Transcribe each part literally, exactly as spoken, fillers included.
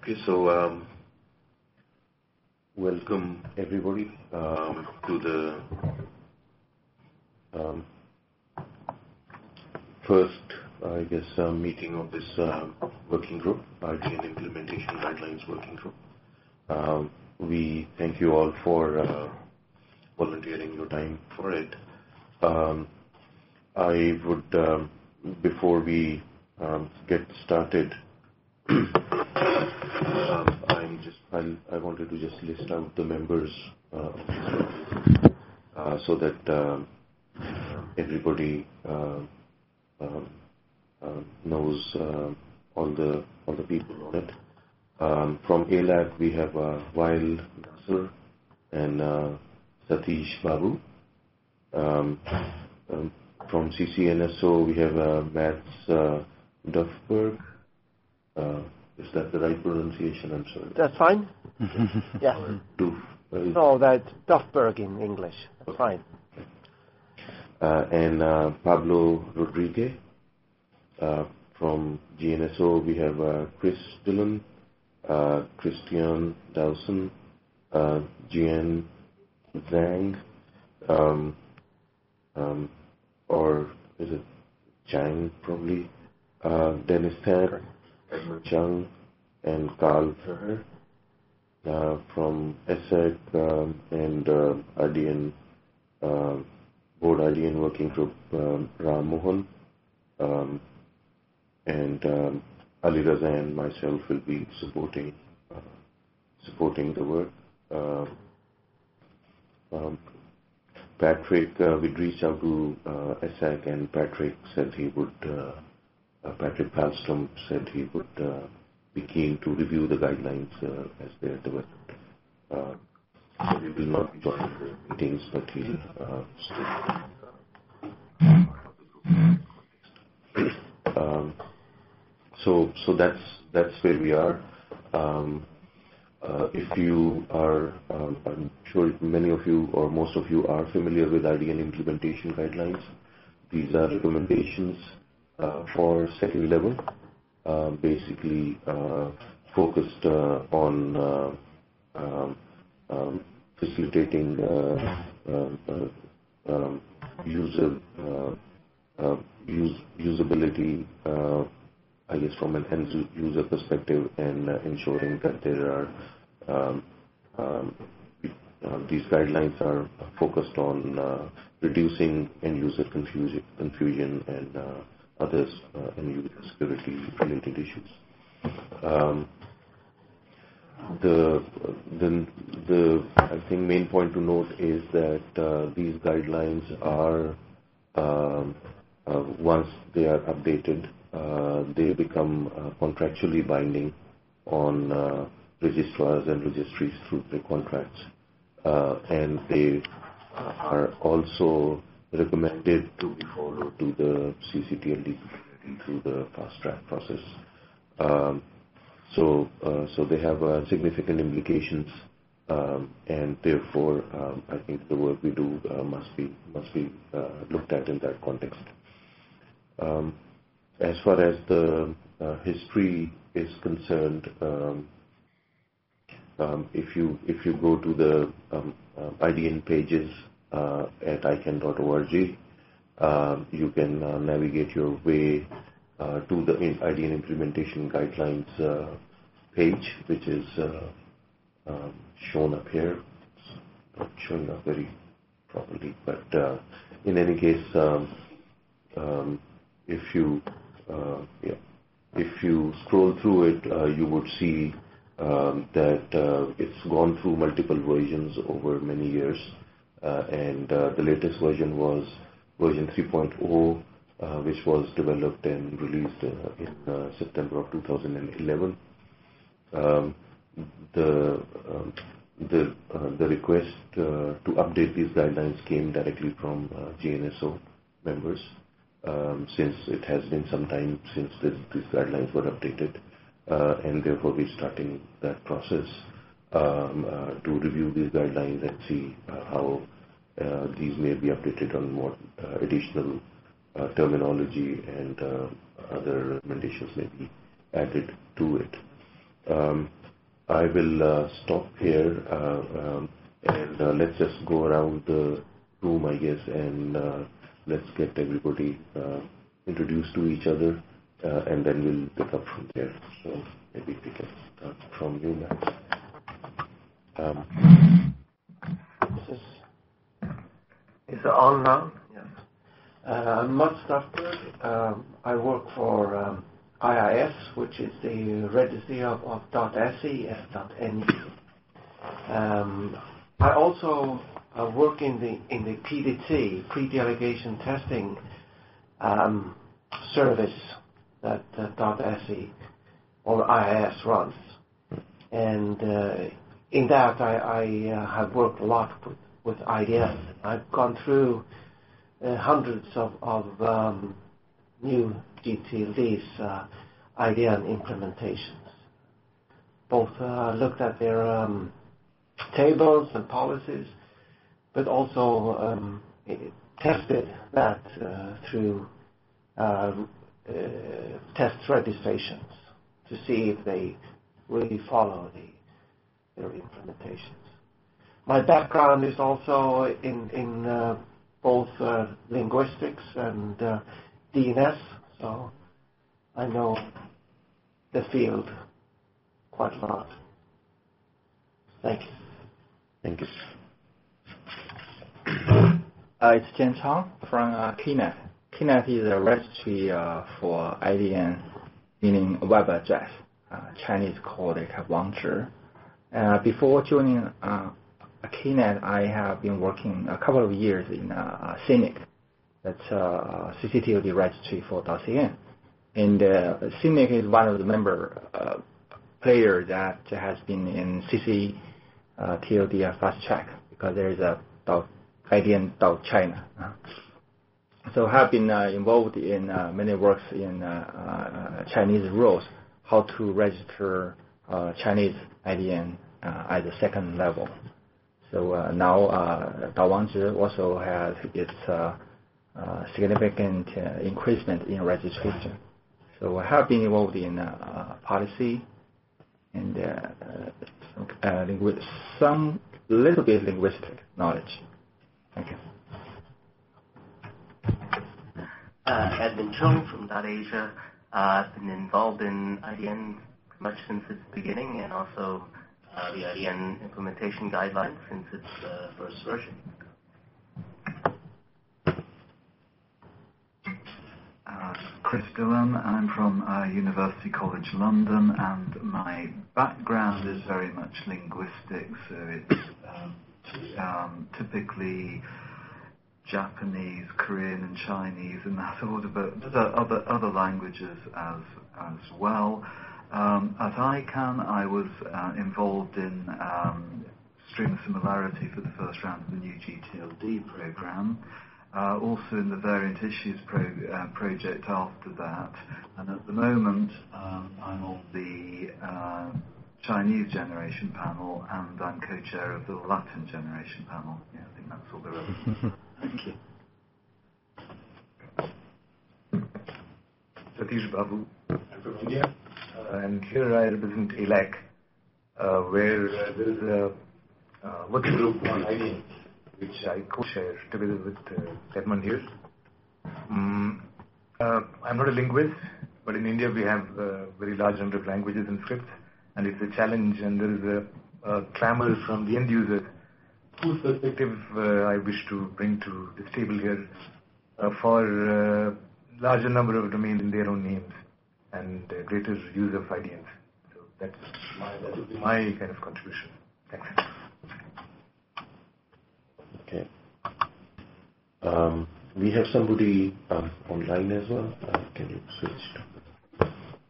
Okay, so um, welcome everybody um, to the um, first, I guess, uh, meeting of this uh, working group, R D N Implementation Guidelines Working Group. Um, we thank you all for uh, volunteering your time for it. Um, I would, um, before we um, get started, um, I'm just, I'll, I wanted to just list out the members uh, of this uh, so that um, everybody uh, um, uh, knows uh, all the all the people on it. Um, from A L A C, we have uh, Wael Nasser and uh, Satish Babu. Um, um, from C C N S O, we have uh, Mats uh, Duffberg. Uh, is that the right pronunciation? I'm sorry. That's fine. Yes. Duf, uh, no, that Duffberg in English. That's okay. Fine. Uh, and uh, Pablo Rodriguez. Uh, from G N S O, we have uh, Chris Dillon, uh, Christian Dawson, uh, Jian Zhang, um, um, or is it Chang probably, uh, Dennis Tan, Edmund Chung, and Carl Ferrer. Uh, from E S E C um, and uh, R D N, uh, Board R D N Working Group, um, Ram Mohan, um, and um, Ali Raza and myself will be supporting uh, supporting the work. Uh, um, Patrick, uh, we'd reached out to uh, E S E C, and Patrick said he would. Uh, uh, Patrick Palstrom said he would uh, be keen to review the guidelines uh, as they are developed. Uh, so he will not be joining the meetings, but he'll uh, still. um, so, so that's that's where we are. Um, uh, if you are, um, I'm sure many of you or most of you are familiar with R D N implementation guidelines. These are recommendations uh, for second level, uh, basically uh, focused uh, on uh, um, um, facilitating uh, uh, uh, um, user uh, uh, use, usability, uh, I guess, from an end user perspective, and uh, ensuring that there are um, um, uh, these guidelines are focused on uh, reducing end user confusion, confusion and uh, others uh, end user security related issues. Um, the the the I think main point to note is that uh, these guidelines are um, uh, once they are updated, uh, they become uh, contractually binding on uh, registrars and registries through the contracts, uh, and they are also recommended to be followed to the C C T L D through the fast track process. Um, so, uh, so they have uh, significant implications, um, and therefore, um, I think the work we do uh, must be must be uh, looked at in that context. Um, as far as the uh, history is concerned, um, um, if you if you go to the um, uh, I D N pages uh, at I C A N dot org, uh, you can uh, navigate your way uh, to the I D N implementation guidelines uh, page, which is uh, um, shown up here. It's not showing up very properly, but uh, in any case, um, um, if you uh, yeah, if you scroll through it, uh, you would see um, that uh, it's gone through multiple versions over many years, uh, and uh, the latest version was version three point oh, uh, which was developed and released uh, in uh, September of two thousand eleven. Um, the um, the uh, the request uh, to update these guidelines came directly from uh, G N S O members, um, since it has been some time since this, these guidelines were updated, uh, and therefore we're starting that process um, uh, to review these guidelines and see uh, how uh, these may be updated on what uh, additional uh, terminology and uh, other recommendations may be added to it. Um, I will uh, stop here uh, um, and uh, let's just go around the room, I guess, and uh, let's get everybody uh, introduced to each other, uh, and then we'll pick up from there. So maybe we can start from you, Max. Um, This is, is it on now? Yes. Uh, I'm Mats Duffberg. Um, I work for um, I I S, which is the registry of, of .se and .ne. Um, I also uh, work in the in the P D T, pre-delegation testing um, service that uh, .se or I I S runs, and uh, in that I, I uh, have worked a lot with, with I D N. I've gone through uh, hundreds of, of um, new G T L Ds, uh, I D N implementations. Both uh, looked at their um, tables and policies, but also um, tested that uh, through uh, uh, test registrations to see if they really follow the, their implementations. My background is also in, in uh, both uh, linguistics and uh, D N S, so I know the field quite a lot. Thank you. Thank you. Uh, it's Jian Chang from uh, Knet. Knet is a registry uh, for I D N, meaning web address. Uh, Chinese called it Wangzhi. Uh, before joining uh, Knet, I have been working a couple of years in uh, C I N I C. That's uh, C C T L D registry for .cn. And uh, C I N I C is one of the member uh, players that has been in C C T L D uh, fast track, because there is a I D N China. Uh. So I have been uh, involved in uh, many works in uh, uh, Chinese rules, how to register uh, Chinese I D N uh, at the second level. So uh, now uh, Wangzhi also has its uh, uh, significant uh, increasement in registration. So I have been involved in uh, policy and uh, some, uh, lingu- some little bit linguistic knowledge. Thank you. Uh, Edmund Chung from .Asia. Uh, I've been involved in I D N pretty much since its beginning, and also uh, the I D N implementation guidelines since its uh, first version. Uh, Chris Dillon. I'm from uh, University College London, and my background is very much linguistic, so it's um, t- um, typically Japanese, Korean, and Chinese, and that order, but there are other other languages as as well. Um, at I CANN, I was uh, involved in um, Stream Similarity for the first round of the new G T L D program. Uh, also in the Variant Issues pro, uh, project after that, and at the moment um, I'm on the uh, Chinese generation panel, and I'm co-chair of the Latin generation panel. Yeah, I think that's all there is. Thank you. Satish Babu. I'm from India, uh, and here I represent A L A C, uh, where uh, there is a uh, working group on I D N, which I co-share together with uh, Edmund here. Um, uh, I'm not a linguist, but in India we have a very large number of languages and scripts, and it's a challenge, and there is a, a clamor from the end users whose perspective uh, I wish to bring to this table here uh, for uh, larger number of domains in their own names and uh, greater use of I D Ns. So that's my, that would be my kind of contribution. Thanks. Okay. Um, we have somebody um, online as well. Uh, can you switch to?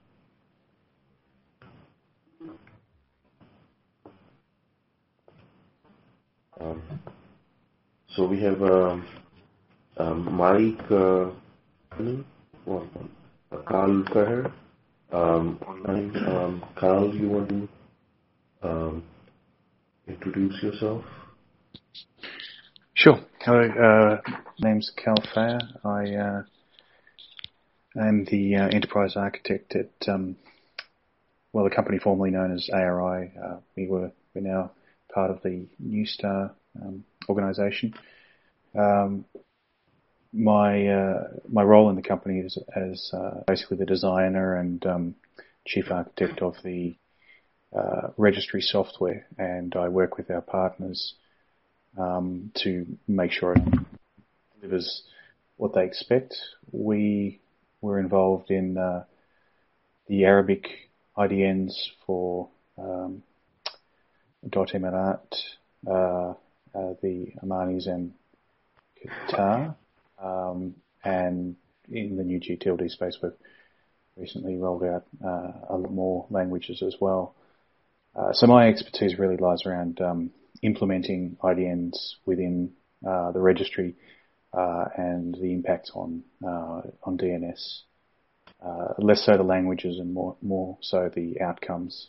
Um, so we have um, um, Mike uh, well, uh, Carl Ferrer um, online. Um, Carl, you want to um, introduce yourself? Sure. Hello, uh, name's Cal Fair. I uh, am the uh, enterprise architect at um, well, the company formerly known as A R I. Uh, we were we're now part of the New Star um, organisation. Um, my uh, my role in the company is as uh, basically the designer and um, chief architect of the uh, registry software, and I work with our partners um, to make sure it delivers what they expect. We were involved in uh, the Arabic I D Ns for um, Dot Emirat, uh, uh, the Omanis and Qatar, um, and in the new G T L D space we've recently rolled out uh, a lot more languages as well. Uh, so my expertise really lies around um, implementing I D Ns within uh, the registry uh, and the impact on uh, on D N S. Uh, less so the languages and more more so the outcomes.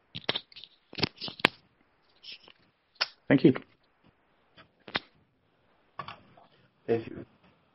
Thank you. Thank you.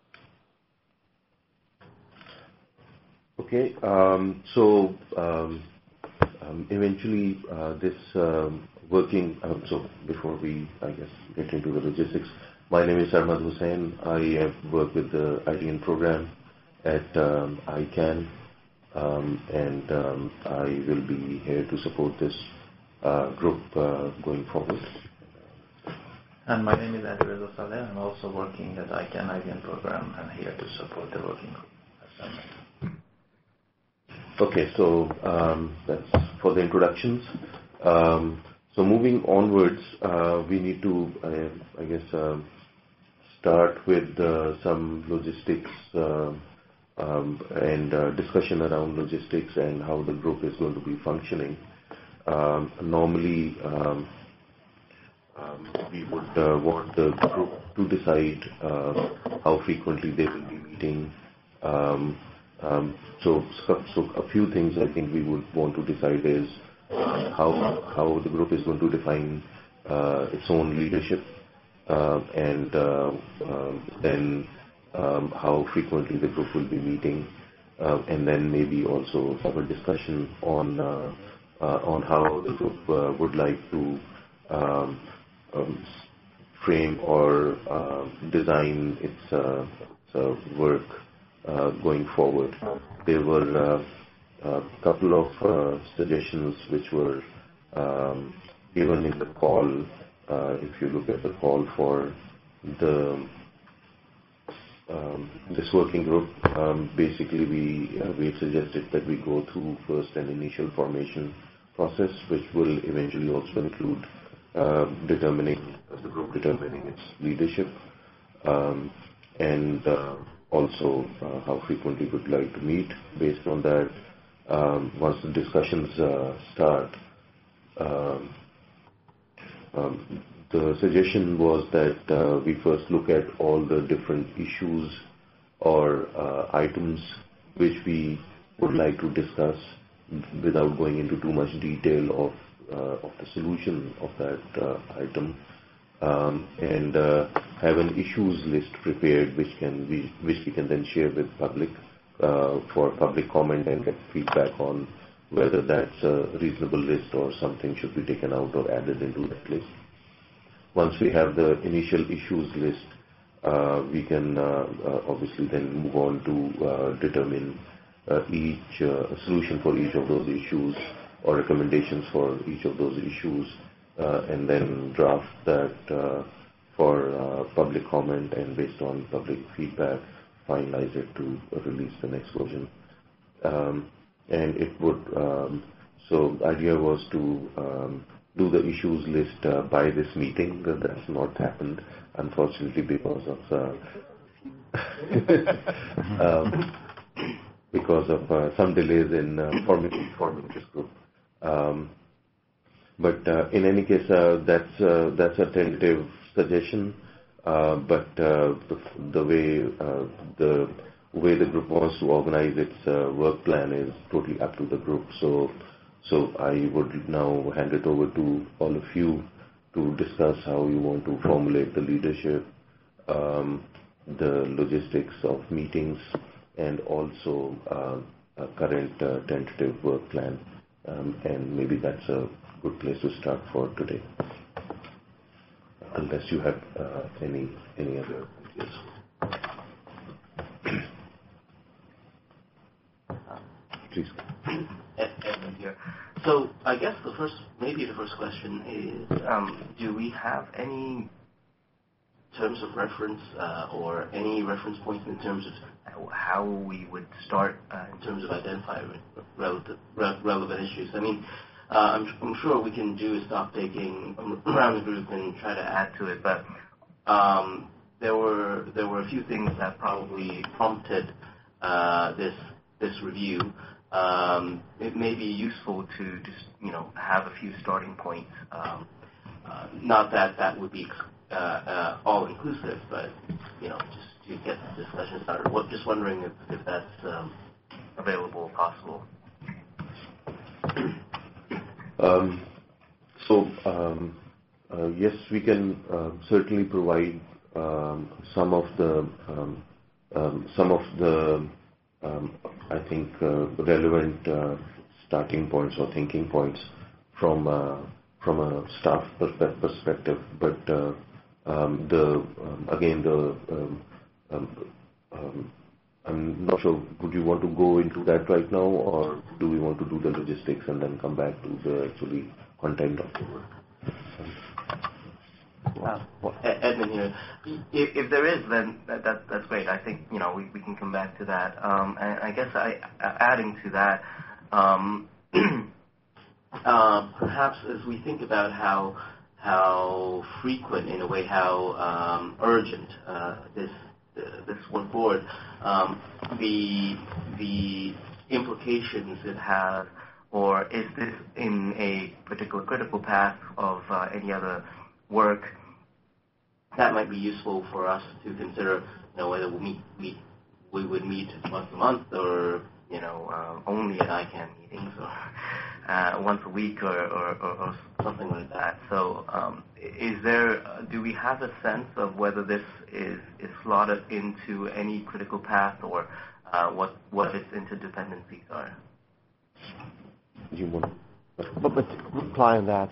Okay, um, so um, um, eventually uh, this um, working, um, so before we, I guess, get into the logistics, my name is Sarmad Hussain. I have worked with the I D N program at um, I CANN, um, and um, I will be here to support this uh, group uh, going forward. And my name is Andrew Saleh. I'm also working at I CANN I D N program and here to support the working group. Okay, so um, that's for the introductions. Um, so moving onwards, uh, we need to, uh, I guess, uh, start with uh, some logistics uh, um, and uh, discussion around logistics and how the group is going to be functioning. Um, normally, um, um, we would uh, want the group to decide uh, how frequently they will be meeting. Um, um, so, so a few things I think we would want to decide is uh, how how the group is going to define uh, its own leadership. Uh, and uh, uh, then um, how frequently the group will be meeting, uh, and then maybe also have a discussion on uh, uh, on how the group uh, would like to um, um, frame or uh, design its uh, uh, work uh, going forward. There were uh, a couple of uh, suggestions which were um, given in the call. Uh, if you look at the call for the um, this working group, um, basically we uh, we have suggested that we go through first an initial formation process, which will eventually also include uh, determining the group determining its leadership, um, and uh, also uh, how frequently we would like to meet. Based on that, um, once the discussions uh, start. Um, Um, the suggestion was that uh, we first look at all the different issues or uh, items which we would like to discuss without going into too much detail of uh, of the solution of that uh, item, um, and uh, have an issues list prepared which can be which we can then share with public uh, for public comment and get feedback on whether that's a reasonable list or something should be taken out or added into that list. Once we have the initial issues list, uh, we can uh, uh, obviously then move on to uh, determine uh, each uh, solution for each of those issues or recommendations for each of those issues, uh, and then draft that uh, for uh, public comment, and based on public feedback, finalize it to release the next version. Um, And it would, um, so the idea was to um, do the issues list uh, by this meeting. That's not happened, unfortunately, because of uh, um, because of uh, some delays in uh, forming, forming this group. Um, but uh, in any case, uh, that's uh, that's a tentative suggestion. Uh, but uh, the, the way uh, the way the group wants to organize its uh, work plan is totally up to the group. So, so I would now hand it over to all of you to discuss how you want to formulate the leadership, um, the logistics of meetings, and also uh, a current uh, tentative work plan um, and maybe that's a good place to start for today. Unless you have uh, any any other ideas. Please. Edmund here. So I guess the first, maybe the first question is, um, do we have any terms of reference uh, or any reference points in terms of how we would start uh, in terms of identifying relative, re- relevant issues? I mean, uh, I'm, I'm sure we can do a stock taking around the group and try to add to it, but um, there were there were a few things that probably prompted uh, this this review. Um, it may be useful to just, you know, have a few starting points. Um, uh, not that that would be uh, uh, all-inclusive, but, you know, just to get the discussion started. What, just wondering if, if that's um, available, possible. Um, so, um, uh, yes, we can uh, certainly provide um, some of the um, um, some of the Um, I think uh, relevant uh, starting points or thinking points from uh, from a staff perspe- perspective, but uh, um, the um, again the um, um, um, I'm not sure. Would you want to go into that right now, or do we want to do the logistics and then come back to the actually content of the work? Uh, well, Edmund here. If, if there is, then that, that, that's great. I think, you know, we, we can come back to that. Um, and I guess I, adding to that, um, uh, perhaps as we think about how how frequent, in a way, how um, urgent uh, this uh, this work forward, um, the the implications it has, or is this in a particular critical path of uh, any other work that might be useful for us to consider, you know, whether we meet, we, we would meet once a month or, you know, uh, only at I CANN meetings or uh, once a week or, or, or, or something like that. So um, is there, uh, do we have a sense of whether this is, is slotted into any critical path or uh, what, what its interdependencies are? You want But, but reply on that.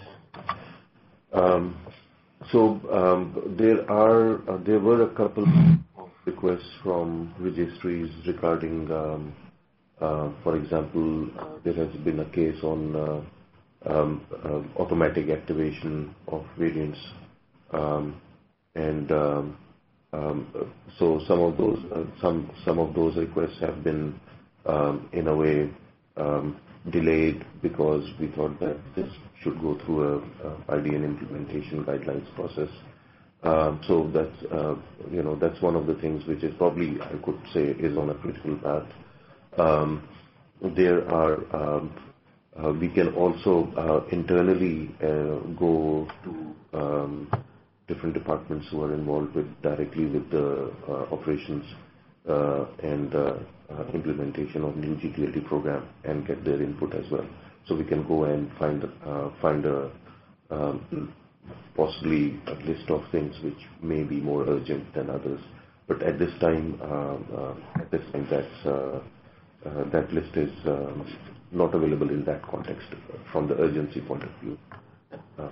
Um, So um, there are uh, there were a couple of requests from registries regarding, um, uh, for example, uh, there has been a case on uh, um, uh, automatic activation of variants, um, and um, um, so some of those uh, some some of those requests have been um, in a way um, delayed because we thought that this should go through a, a I D N implementation guidelines process. Um, so that's uh, you know that's one of the things which is probably, I could say, is on a critical path. Um, there are um, uh, we can also uh, internally uh, go to um, different departments who are involved with directly with the uh, operations uh, and uh, uh, implementation of new G T L D program and get their input as well. So we can go and find uh, find a um, possibly a list of things which may be more urgent than others. But at this time, uh, uh, at this time, that's uh, uh, that list is um, not available in that context uh, from the urgency point of view. Uh,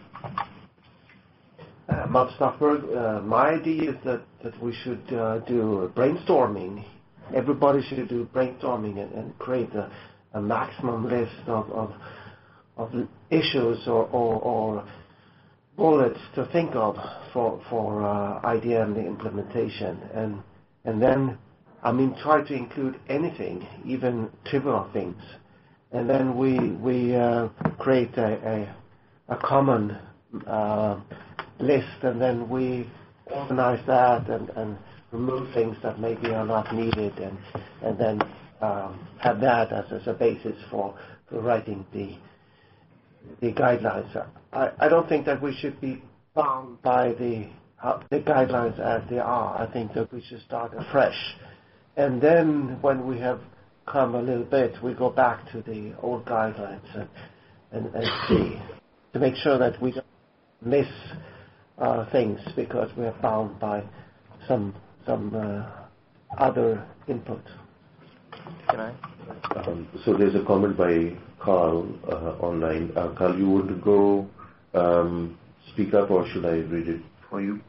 Uh, Matt Stockberg, uh, my idea is that, that we should uh, do brainstorming. Everybody should do brainstorming and, and create a, a maximum list of, of, of issues or, or, or bullets to think of for, for uh, I D M implementation. And, and then, I mean, try to include anything, even trivial things. And then we, we uh, create a, a, a common uh, list, and then we organize that and, and remove things that maybe are not needed, and and then um, have that as, as a basis for, for writing the the guidelines. I, I don't think that we should be bound by the uh, the guidelines as they are. I think that we should start afresh, and then when we have come a little bit, we go back to the old guidelines and and, and see to make sure that we don't miss Uh, things because we are bound by some some uh, other input. Can I? Uh, Um, so there's a comment by Carl uh, online. Uh, Carl, you want to go um, speak up, or should I read it for you?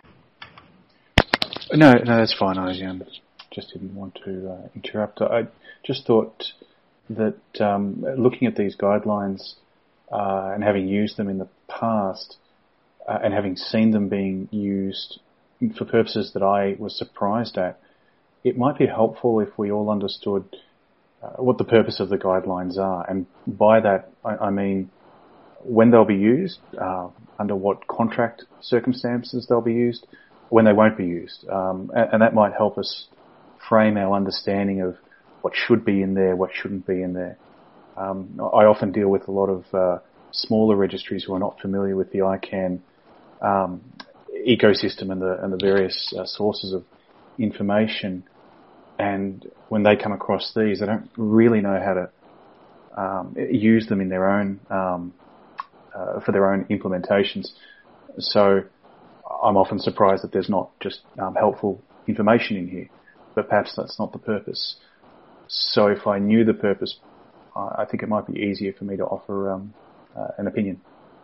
No, no, that's fine. I um, just didn't want to uh, interrupt. I just thought that um, looking at these guidelines uh, and having used them in the past uh, and having seen them being used for purposes that I was surprised at, it might be helpful if we all understood uh, what the purpose of the guidelines are. And by that, I, I mean when they'll be used, uh, under what contract circumstances they'll be used, when they won't be used. Um, and, and that might help us frame our understanding of what should be in there, what shouldn't be in there. Um, I often deal with a lot of uh, smaller registries who are not familiar with the I CANN um, ecosystem and the and the various uh, sources of information, and when they come across these, they don't really know how to um, use them in their own um, uh, for their own implementations. So I'm often surprised that there's not just um, helpful information in here, but perhaps that's not the purpose. So if I knew the purpose, I think it might be easier for me to offer um, uh, an opinion.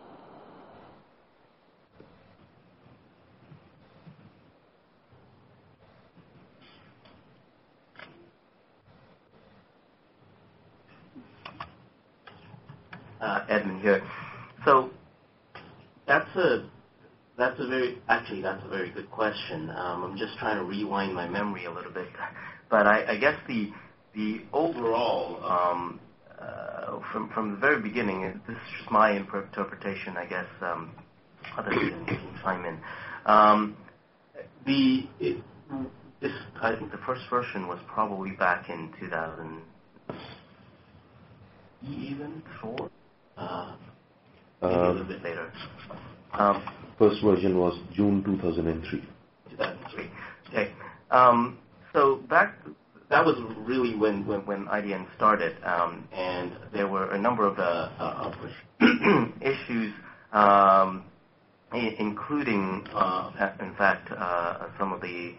Uh, Edmund here. So that's a that's a very actually that's a very good question. Um, I'm just trying to rewind my memory a little bit, but I, I guess the the overall um, uh, from from the very beginning, this is just my interpretation. I guess um, others can, can chime in. Um, the it, this I think the first version was probably back in two thousand even four. Uh, maybe um, a little bit later. Um, First version was June two thousand three. two thousand three. Okay. Um, so back, that was really when, when, when I D N started, um, and there were a number of uh, uh, issues, um, including, uh, in fact, uh, some of the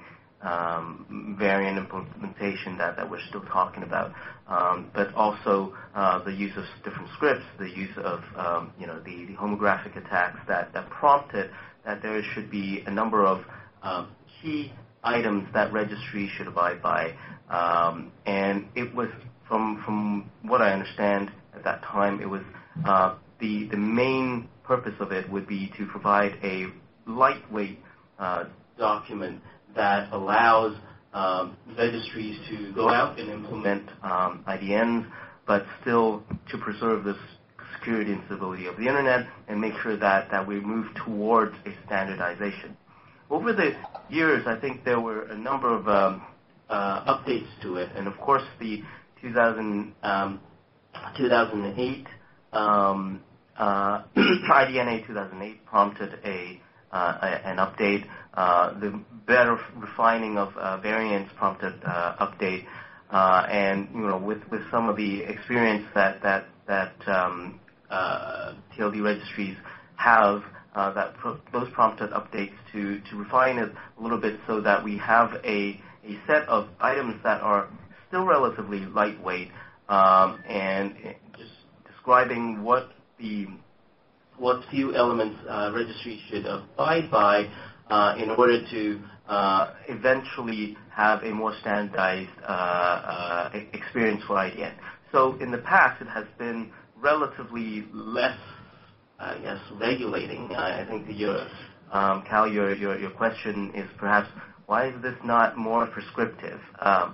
Um, variant implementation that, that we're still talking about, um, but also uh, the use of different scripts, the use of um, you know the, the homographic attacks that, that prompted that there should be a number of uh, key items that registry should abide by, um, and it was from from what I understand at that time, it was uh, the the main purpose of it would be to provide a lightweight uh, document that allows um, registries to go out and implement um, I D Ns, but still to preserve the security and stability of the Internet and make sure that, that we move towards a standardization. Over the years, I think there were a number of um, uh, updates to it, and of course the two thousand, um, two thousand eight um, uh, I D N A two thousand eight prompted a, uh, a an update. Uh, the better refining of uh, variants prompted uh, update, uh, and you know, with, with some of the experience that that that um, uh, T L D registries have, uh, that pro- those prompted updates to, to refine it a little bit so that we have a a set of items that are still relatively lightweight, um, and just describing what the what few elements uh, registries should abide by. Uh, in order to uh, eventually have a more standardized uh, uh, experience for I D N. So in the past, it has been relatively less, I guess, regulating. I think that your, um, Cal, your, your your question is perhaps, why is this not more prescriptive? Um,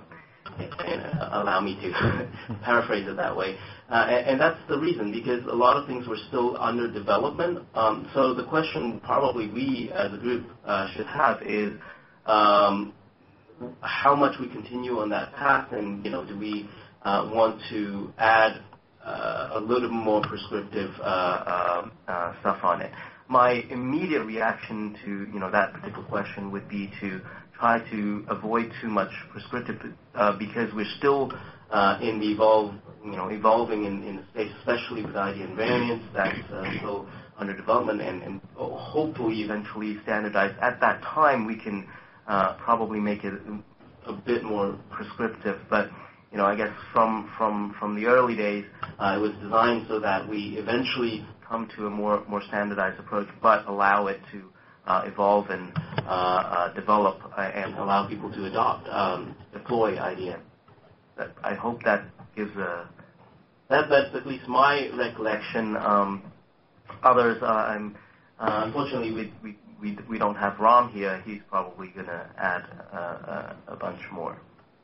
allow me to paraphrase it that way. Uh, and, and that's the reason, because a lot of things were still under development. Um, so the question probably we as a group uh, should have is um, how much we continue on that path, and you know, do we uh, want to add uh, a little more prescriptive uh, uh, uh, stuff on it? My immediate reaction to you know that particular question would be to try to avoid too much prescriptive, uh, because we're still uh, in the evolve, you know, evolving in, in the space, especially with I D N variants that's uh, still under development, and, and hopefully eventually standardized. At that time, we can uh, probably make it a bit more prescriptive. But you know, I guess from from from the early days, uh, it was designed so that we eventually come to a more more standardized approach, but allow it to uh, evolve and uh, uh, develop uh, and allow people to adopt, um, deploy I D N. That, I hope that gives a that that's at least my recollection. Um, others, uh, I'm uh, unfortunately we, we we we don't have Ram here. He's probably going to add uh, uh, a bunch more.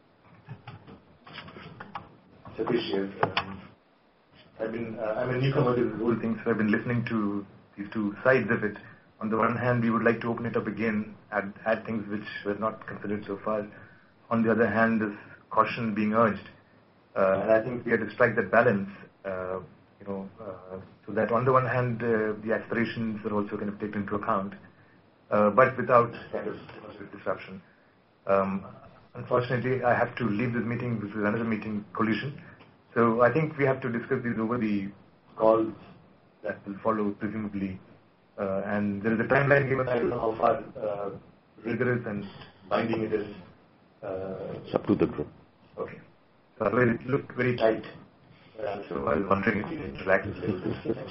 Satish here. Um, I've been, uh, I'm a newcomer to the whole thing, so I've been listening to these two sides of it. On the one hand, we would like to open it up again, add, add things which were not considered so far. On the other hand, there's caution being urged. Uh, and I think we have to strike that balance, uh, you know, uh, so that on the one hand, uh, the aspirations are also kind of taken into account, uh, but without kind of disruption. Um, unfortunately, I have to leave this meeting. This is another meeting, collision. So I think we have to discuss these over the calls that will follow, presumably. Uh, and there is a timeline given. I don't know how far uh, rigorous and binding it is. Uh, it's up to the group. Okay. So it looked very tight. Uh, so I was wondering if you could relax a little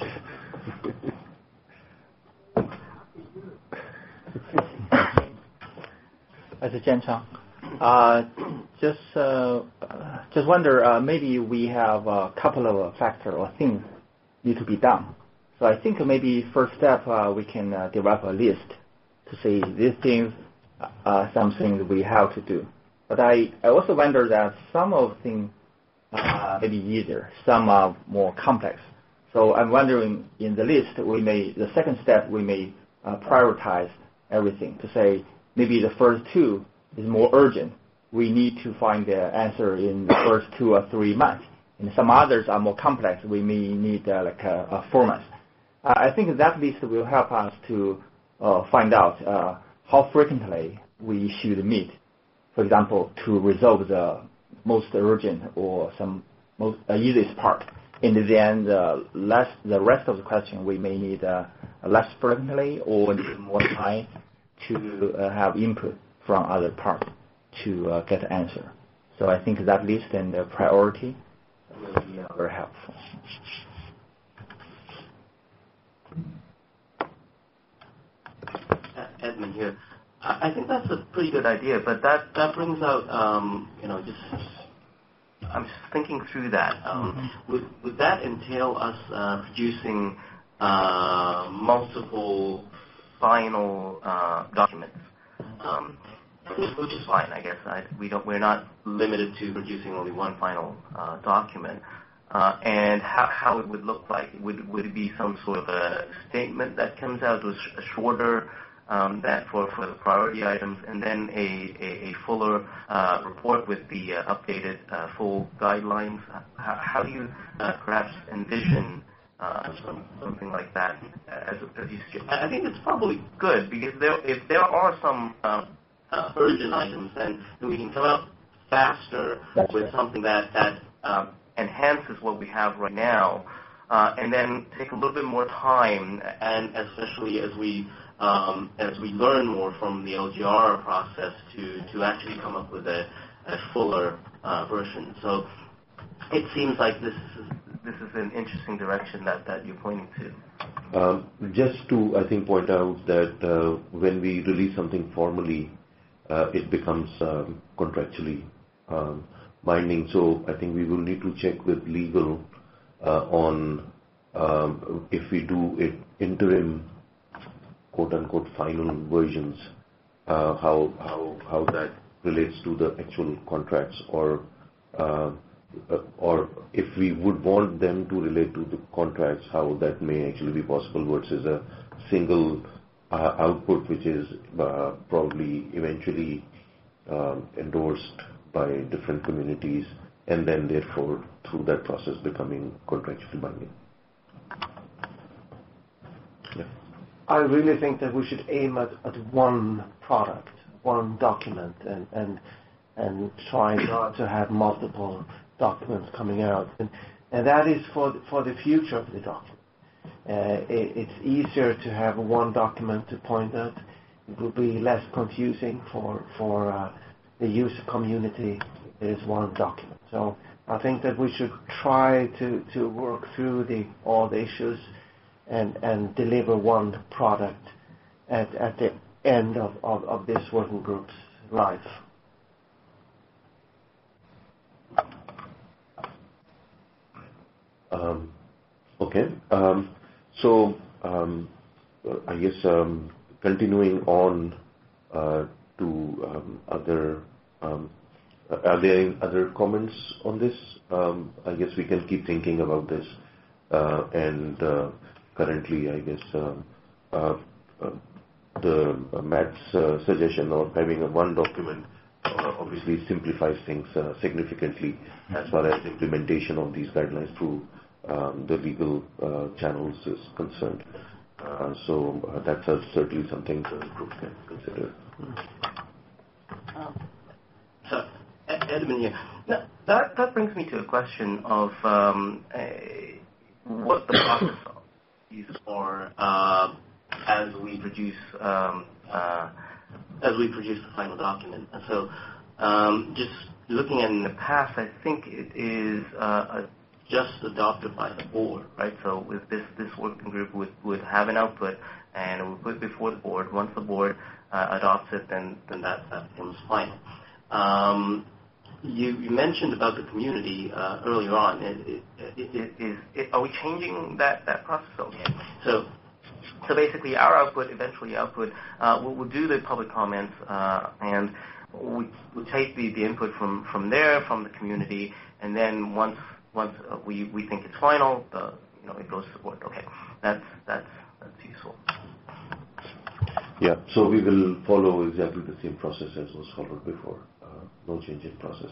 bit. As a Jianchang, uh, just uh, just wonder, uh, maybe we have a couple of factors or things need to be done. So I think maybe first step uh, we can uh, develop a list to say these things are something that we have to do. But I, I also wonder that some of things uh, may be easier, some are more complex. So I'm wondering in the list we may, the second step we may uh, prioritize everything to say maybe the first two is more urgent. We need to find the answer in the first two or three months. And some others are more complex. We may need uh, like a, a four months. Uh, I think that list will help us to uh, find out uh, how frequently we should meet. For example, to resolve the most urgent or some most uh, easiest part. And then the, less, the rest of the question we may need uh, less frequently or need more time to uh, have input from other parts to uh, get the answer. So I think that list and the priority will be uh, very helpful. Edmund here. I think that's a pretty good idea, but that, that brings out, um, you know, just, I'm just thinking through that. Um, mm-hmm. would, would that entail us uh, producing uh, multiple final uh, documents? Um, which is fine, I guess. I, we don't, we're not limited to producing only one final uh, document. Uh, and how, how it would look like? Would, would it be some sort of a statement that comes out with a shorter Um, that for, for the priority items, and then a, a, a fuller uh, report with the uh, updated uh, full guidelines? How, how do you uh, perhaps envision uh, some, something like that as a procedure? I think it's probably good, because there, if there are some uh, uh, urgent items, then we can come out faster That's with right. something that, that uh, enhances what we have right now, uh, and then take a little bit more time, and especially as we Um, as we learn more from the L G R process to, to actually come up with a, a fuller uh, version. So it seems like this is this is an interesting direction that, that you're pointing to. Um, just to, I think, point out that uh, when we release something formally, uh, it becomes um, contractually um, binding. So I think we will need to check with legal uh, on um, if we do it interim, quote-unquote final versions, uh, how how how that relates to the actual contracts, or uh, or if we would want them to relate to the contracts, how that may actually be possible versus a single uh, output, which is uh, probably eventually um, endorsed by different communities, and then therefore through that process becoming contractually binding. Yeah. I really think that we should aim at, at one product, one document, and, and and try not to have multiple documents coming out. And, and that is for the, for the future of the document. Uh, it, it's easier to have one document to point at. It will be less confusing for for uh, the user community is one document. So I think that we should try to, to work through the all the issues and, and deliver one product at, at the end of, of, of this working group's life. Um, okay. Um, so um, I guess um, continuing on uh, to um, other, um, are there any other comments on this? Um, I guess we can keep thinking about this. Uh, and uh, currently, I guess um, uh, uh, the uh, Matt's uh, suggestion of having a one document uh, obviously simplifies things uh, significantly as far as implementation of these guidelines through um, the legal uh, channels is concerned. Uh, so uh, that's uh, certainly something the group can consider. Um, so, Edmund here. Now, that, that brings me to a question of um, a, what the process is for uh, as we produce um, uh, as we produce the final document. And so, um, just looking at in the past, I think it is uh, a just adopted by the board, right? So with this, this working group would, would have an output and it would put it before the board. Once the board uh, adopts it, then, then that, that becomes final. Um, you, you mentioned about the community uh, earlier on. Is, is, is, is, are we changing that, that process? Okay. So, so basically our output, eventually output, uh, we'll, we'll do the public comments uh, and we, we'll take the, the input from, from there, from the community, and then once Once uh, we, we think it's final, the, you know, it goes to the board. Okay, that's that's that's useful. Yeah, so we will follow exactly the same process as was followed before. Uh, no change in process.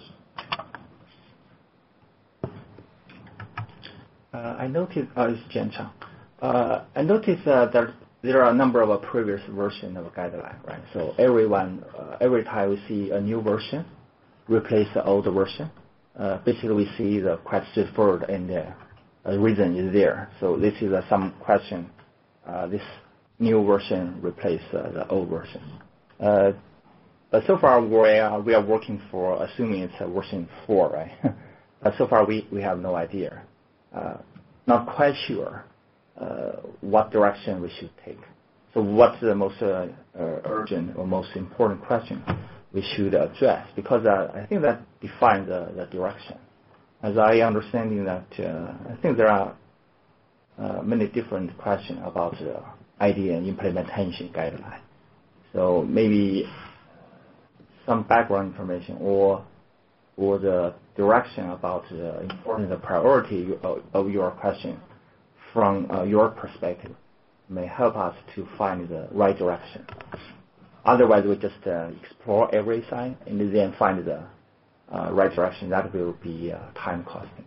Uh, I noticed, uh, it's Jian Chang. Uh, I noticed uh, that there are a number of uh, previous versions of a guideline, right? So everyone, uh, every time we see a new version, replace the old version. Uh, basically, we see the quite straightforward and the uh, reason is there. So this is uh, some question. Uh, this new version replace uh, the old version. Uh, but so far, we are, we are working for assuming it's a version four, right? But so far, we, we have no idea. Uh, not quite sure uh, what direction we should take. So what's the most uh, uh, urgent or most important question we should address? Because uh, I think that defines the, the direction. As I understanding that, uh, I think there are uh, many different questions about the idea and implementation guideline. So maybe some background information or or the direction about the important the priority of, of your question from uh, your perspective may help us to find the right direction. Otherwise, we just uh, explore every side and then find the uh, right direction. That will be uh, time costing.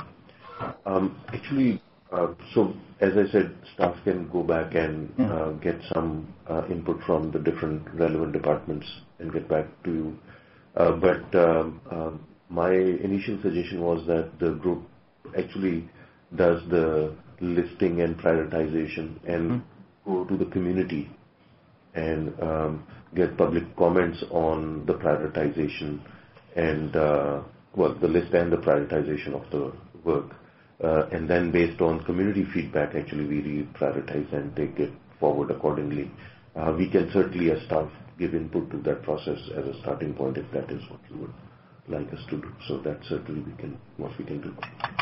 Um, actually, uh, so as I said, staff can go back and yeah. uh, get some uh, input from the different relevant departments and get back to you. Uh, but um, um, my initial suggestion was that the group actually does the listing and prioritization and mm-hmm. go to the community and um, get public comments on the prioritization and, uh, well, the list and the prioritization of the work. Uh, and then based on community feedback, actually we reprioritize and take it forward accordingly. Uh, we can certainly as staff give input to that process as a starting point if that is what you would like us to do. So that certainly we can, what we can do.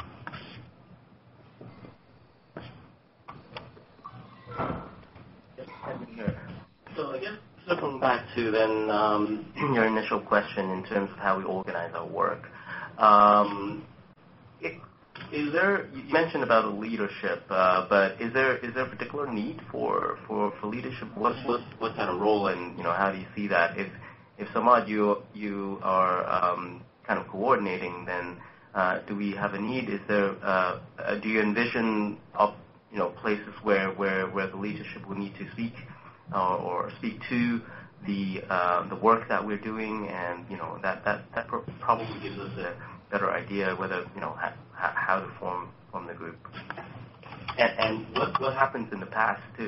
So I guess circling back to then um, your initial question in terms of how we organize our work. Um, it, is there, you mentioned about leadership, uh, but is there is there a particular need for, for, for leadership? What what what kind of role and you know how do you see that? If if Samad you you are um, kind of coordinating, then uh, do we have a need? Is there uh, uh, do you envision up, you know places where, where, where the leadership will need to speak uh, or speak to the uh, the work that we're doing, and you know that that that probably gives us a better idea whether you know how, how to form form the group, and, and what what happens in the past too.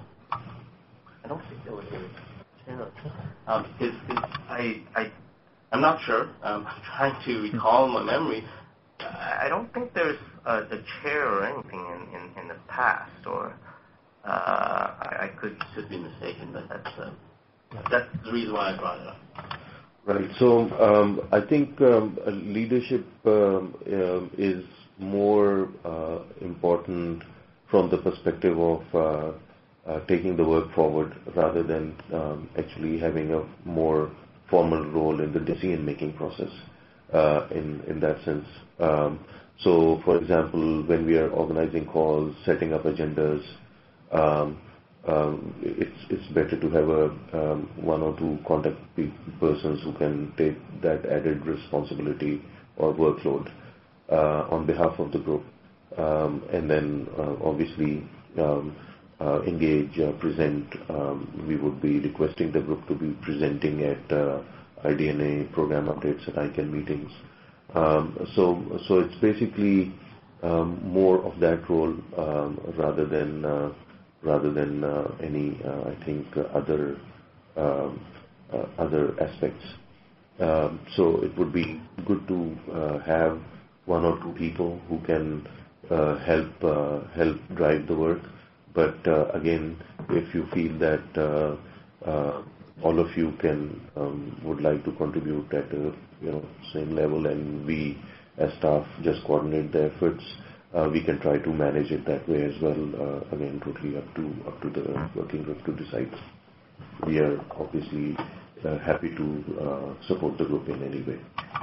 I don't think there was a um, because I I I'm not sure. Um, I'm trying to recall my memory. I don't think there's a, a chair or anything in, in, in the past, or uh, I, I could could be mistaken, but that's uh, that's the reason why I brought it up. Right. So um, I think um, leadership um, uh, is more uh, important from the perspective of uh, uh, taking the work forward rather than um, actually having a more formal role in the decision-making process uh, in, in that sense. Um, so, for example, when we are organizing calls, setting up agendas, um, um, it's it's better to have a um, one or two contact pe- persons who can take that added responsibility or workload uh, on behalf of the group, um, and then uh, obviously um, uh, engage, uh, present. Um, we would be requesting the group to be presenting at uh, I D N A program updates and I C A N meetings. Um, so, so it's basically um, more of that role um, rather than uh, rather than uh, any, uh, I think, uh, other um, uh, other aspects. Um, so it would be good to uh, have one or two people who can uh, help uh, help drive the work. But uh, again, if you feel that uh, uh, all of you can um, would like to contribute at a you know same level, and we as staff just coordinate the efforts, uh, we can try to manage it that way as well. Uh, again, totally up to up to the working group to decide. We are obviously uh, happy to uh, support the group in any way.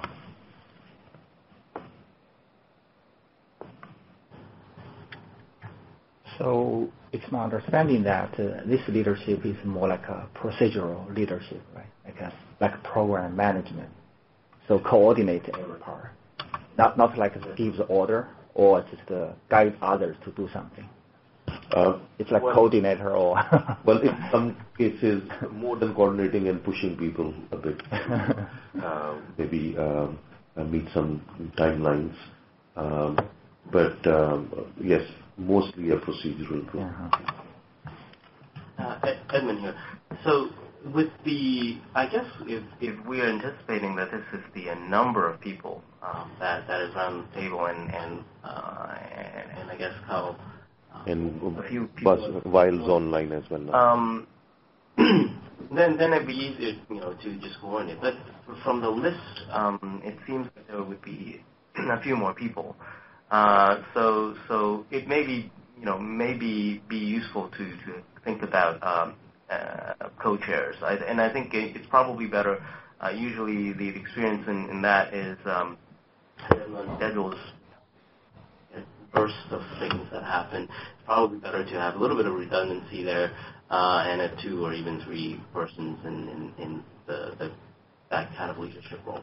So it's my understanding that uh, this leadership is more like a procedural leadership, right? Like a like program management. So coordinate every part, not not like give the order or just uh, guide others to do something. Uh, it's like well, coordinator or well, in some cases, more than coordinating and pushing people a bit. uh, maybe um, uh, meet some timelines, um, but um, yes, mostly a procedural group. Uh-huh. Uh, Ed- Edmund here. So with the, I guess if, if we are anticipating that this is the uh, number of people um, that that is around the table, and and uh, and, and I guess how um, and a few people whiles online as well now. Um, then then it'd be easier, you know, to just coordinate. But from the list, um, it seems that there would be a few more people. Uh, so so it may be, you know, maybe be useful to, to think about um, uh, co-chairs. I, and I think it, it's probably better. Uh, usually the experience in, in that is um, on schedules, bursts of things that happen. It's probably better to have a little bit of redundancy there uh, and a two or even three persons in, in, in the, the that kind of leadership role.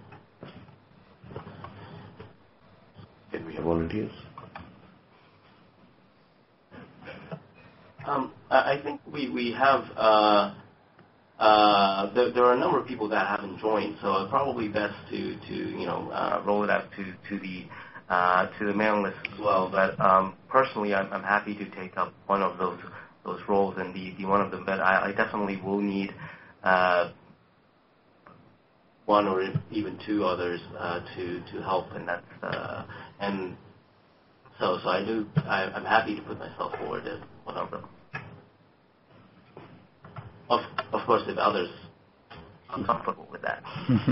Can we have volunteers? Um, I think we, we have, uh, uh, there, there are a number of people that haven't joined, so it's probably best to, to you know, uh, roll it out to, to the uh, to the mailing list as well. But um, personally, I'm, I'm happy to take up one of those those roles and be, be one of them. But I, I definitely will need uh, one or even two others uh, to to help, and that's uh, and so so I do. I, I'm happy to put myself forward as one of them. Of of course, if others are comfortable with that.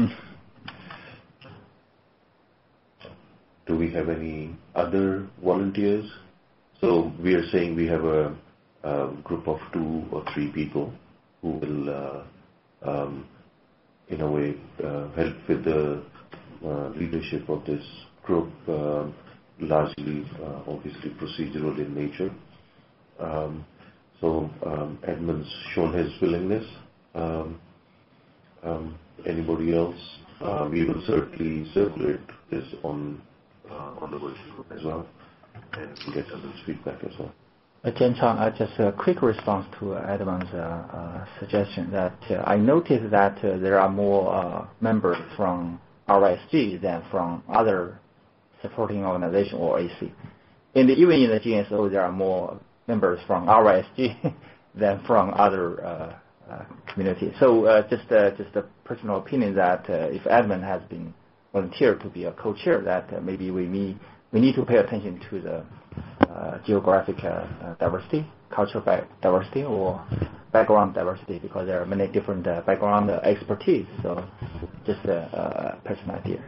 Do we have any other volunteers? So we are saying we have a, a group of two or three people who will, uh, um, in a way, uh, help with the uh, leadership of this group, uh, largely, uh, obviously, procedural in nature. Um, so um, Edmund's shown his willingness. Um, um, anybody else? Uh, we will certainly circulate this on Uh, on the working group as well, and get others' feedback as well. Uh, Jen Chang, uh, just a quick response to Edmund's uh, uh, suggestion that uh, I noticed that uh, there are more uh, members from R S G than from other supporting organization or A C. And even in the G S O, there are more members from R S G than from other uh, uh, community. So uh, just uh, just a personal opinion that uh, if admin has been volunteered to be a co-chair, that uh, maybe we need we need to pay attention to the uh, geographic uh, uh, diversity, cultural diversity, or background diversity, because there are many different uh, background uh, expertise. So just a, a personal idea.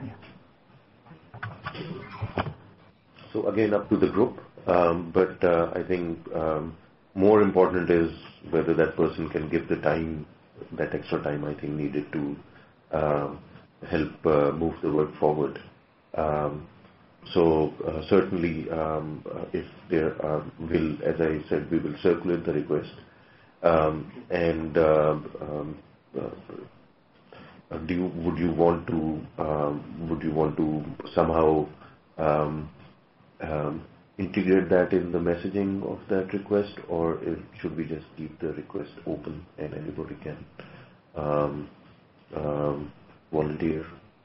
Yeah. So again, up to the group, um, but uh, I think um, more important is whether that person can give the time, that extra time I think needed to uh, help uh, move the work forward. Um, so uh, certainly, um, uh, if there are, will, as I said, we will circulate the request. Um, and uh, um, uh, do you, would you want to um, would you want to somehow um, um, integrate that in the messaging of that request, or if, should we just keep the request open and anybody can um, um, volunteer?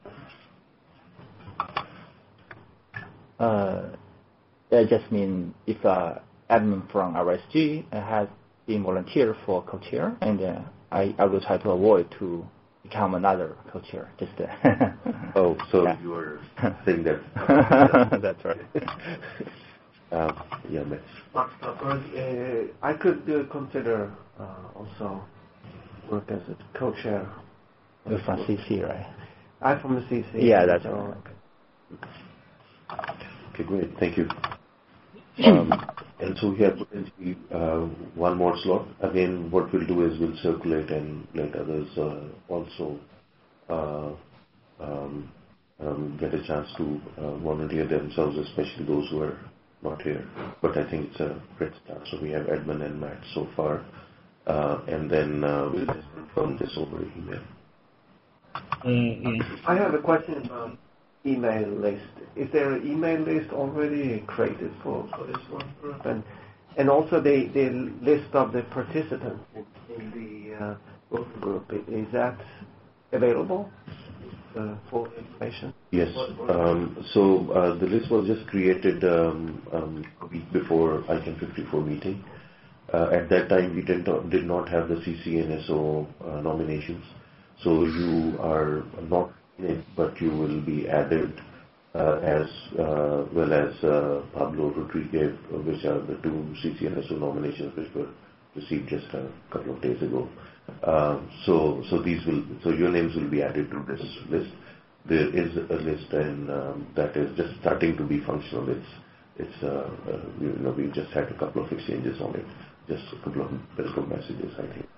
Uh, I just mean if uh, admin from R S G has been volunteer for co-chair, and uh, I, I will try to avoid to become another co-chair. Just uh, oh, so yeah. you are saying that? That's right. uh, yeah, Mitch. Uh, I could uh, consider uh, also work as a co-chair. You're from C C, right? I'm from the C C. Yeah, that's so right. Okay, great. Thank you. Um, and so we have potentially uh, one more slot. Again, what we'll do is we'll circulate and let others uh, also uh, um, um, get a chance to uh, volunteer themselves, especially those who are not here. But I think it's a great start. So we have Edmund and Matt so far. Uh, and then uh, we'll just confirm this over email. Mm-hmm. I have a question about email list. Is there an email list already created for, for this one group? And and also the, the list of the participants in the uh, working group, is that available uh, for information? Yes. Um, so uh, the list was just created um, um, a week before I CAN fifty-four meeting. Uh, at that time, we did not, did not have the C C N S O uh, nominations. So you are not in it, but you will be added uh, as uh, well as uh, Pablo Rodriguez, which are the two C C N S O nominations which were received just a couple of days ago. Uh, so, so these will, so your names will be added to this list. There is a list, and um, that is just starting to be functional. It's, it's, uh, uh, you know, we just had a couple of exchanges on it, just a couple of welcome messages, I think.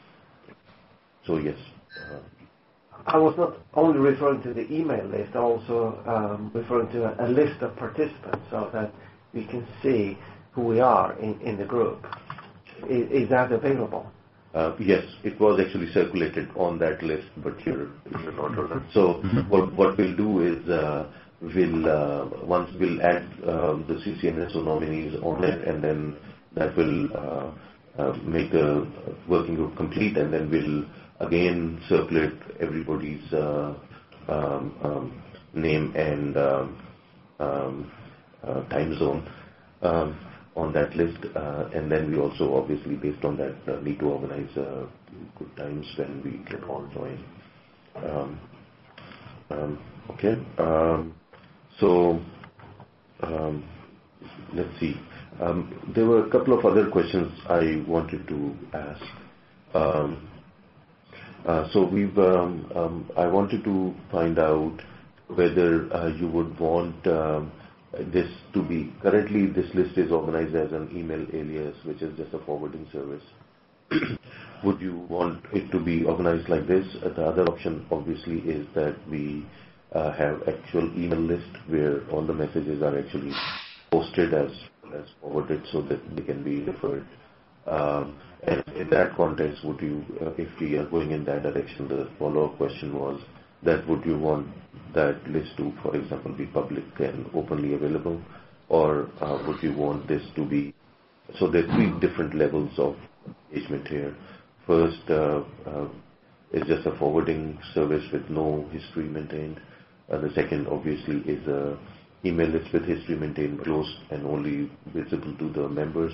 So yes. Uh, I was not only referring to the email list, also um, referring to a, a list of participants so that we can see who we are in, in the group. Is, is that available? Uh, yes, it was actually circulated on that list, but you're, you're not on it. So what, what we'll do is uh, we'll uh, once we'll add uh, the C C N S O nominees on it, and then that will uh, uh, make the working group complete, and then we'll again circulate everybody's uh, um, um, name and um, um, uh, time zone um, on that list, uh, and then we also obviously based on that uh, need to organize uh, good times when we can all join. Um, um, okay, um, so um, let's see. Um, there were a couple of other questions I wanted to ask. Um, Uh, so we've, um, um, I wanted to find out whether uh, you would want um, this to be, currently this list is organized as an email alias, which is just a forwarding service. Would you want it to be organized like this? Uh, the other option obviously is that we uh, have actual email list where all the messages are actually posted as, as forwarded so that they can be referred. Um, and in that context, would you, uh, if we are going in that direction, the follow-up question was that would you want that list to, for example, be public and openly available, or uh, would you want this to be, so there are three different levels of engagement here. First uh, uh, is just a forwarding service with no history maintained. Uh, the second, obviously, is a email list with history maintained closed and only visible to the members.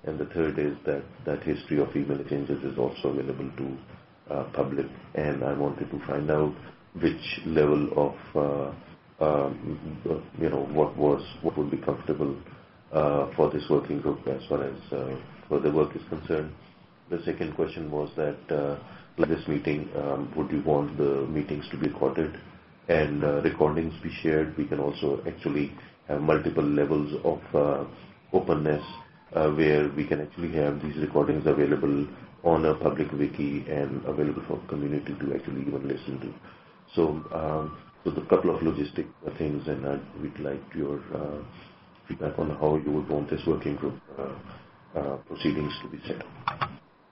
And the third is that that history of email exchanges is also available to uh, public. And I wanted to find out which level of, uh, um, you know, what was, what would be comfortable uh, for this working group as far as uh, further work is concerned. The second question was that uh, like this meeting, um, would you want the meetings to be recorded and uh, recordings be shared? We can also actually have multiple levels of uh, openness uh, where we can actually have these recordings available on a public wiki and available for community to actually even listen to. So, um, so the couple of logistic things, and I'd, we'd like your uh, feedback on how you would want this working group uh, uh, proceedings to be set up.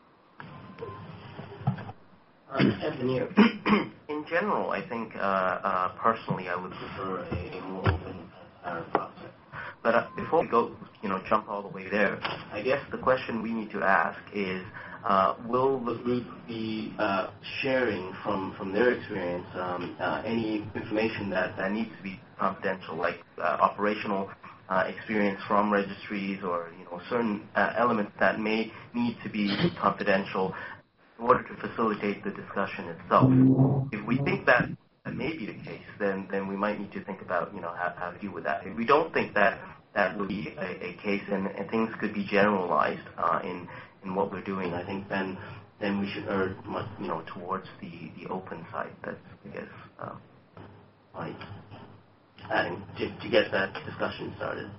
Um, Anthony, in general, I think uh, uh, personally I would prefer a, a more open uh, process. But uh, before we go, you know, jump all the way there, I guess the question we need to ask is, uh, will the group be uh, sharing from, from their experience um, uh, any information that, that needs to be confidential, like uh, operational uh, experience from registries, or you know, certain uh, elements that may need to be confidential in order to facilitate the discussion itself. If we think that that may be the case, then, then we might need to think about, you know, how, how to deal with that. If we don't think that that would be a, a case, and, and things could be generalized uh, in in what we're doing, I think then then we should err much, you know, towards the, the open side. That's, I guess, uh, like adding to, to get that discussion started.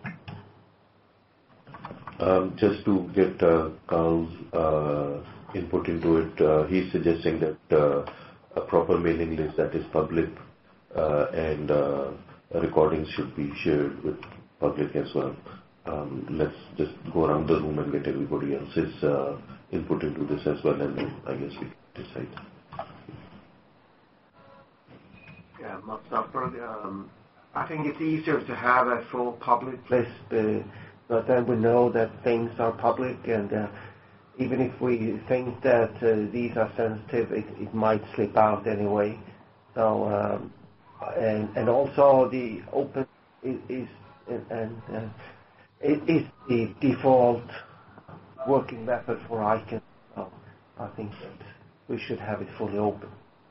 Um, just to get uh, Carl's uh, input into it, uh, he's suggesting that uh, a proper mailing list that is public uh, and uh, recordings should be shared with public as well. Um, let's just go around the room and get everybody else's uh, input into this as well, and then I guess we can decide. Yeah, Mats Duffberg, um, I think it's easier to have a full public list, uh, but then we know that things are public, and uh, even if we think that uh, these are sensitive, it, it might slip out anyway. So, um, and and also the open is, is and uh, it is the default working method for I C A N. So I think that we should have it fully open.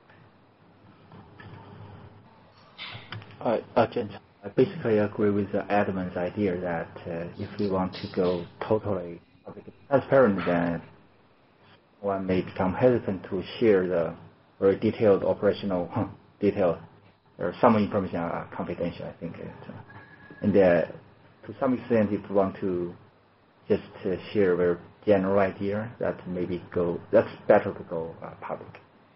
I, I basically agree with the Edmund's idea that uh, if we want to go totally transparent, then one may become hesitant to share the very detailed operational details, or some information are confidential, I think. It, uh, and uh, to some extent, if we want to just uh, share a very general idea, that maybe go, that's better to go uh, public.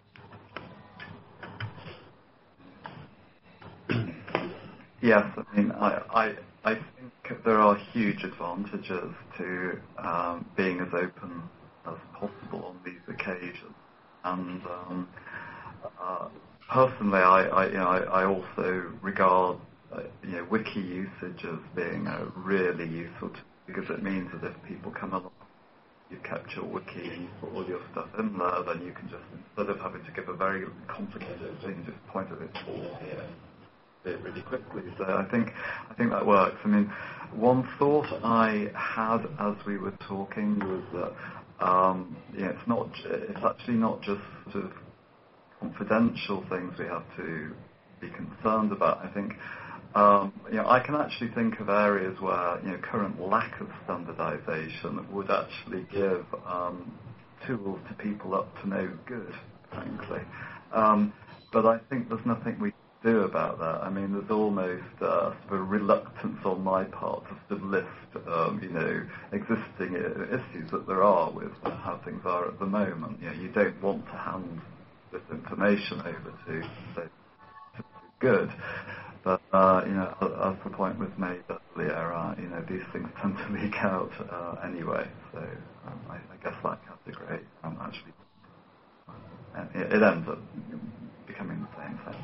Yes, I mean, I, I, I think there are huge advantages to um, being as open as possible on these occasions. And um, uh, personally, I, I, you know, I, I also regard uh, you know, wiki usage as being uh, really useful to, because it means that if people come along, you've kept your wiki and you put all your stuff in there, then you can just, instead of having to give a very complicated thing, just point at it all here. It really quickly. So I think I think that works. I mean, one thought I had as we were talking was that um, you know, it's not it's actually not just sort of confidential things we have to be concerned about. I think um, you know, I can actually think of areas where, you know, current lack of standardization would actually give um, tools to people up to no good, frankly. Um, but I think there's nothing we do about that. I mean, there's almost uh, sort of reluctance on my part to sort of list, um, you know, existing issues that there are with how things are at the moment. You know, you don't want to hand this information over to, say, to good. But, uh, you know, as the point was made earlier, uh, you know, these things tend to leak out uh, anyway. So um, I, I guess that category um, actually, uh, it, it ends up becoming the same thing.